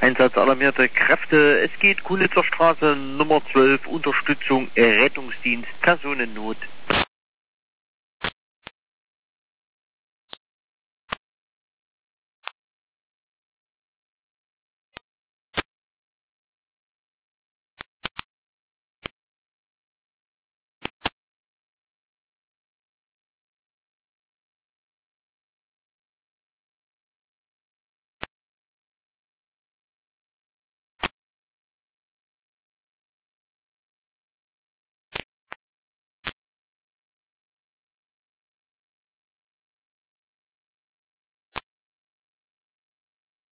Einsatz alarmierte Kräfte. Es geht Kulitzer Straße Nummer 12, Unterstützung Rettungsdienst, Personennot.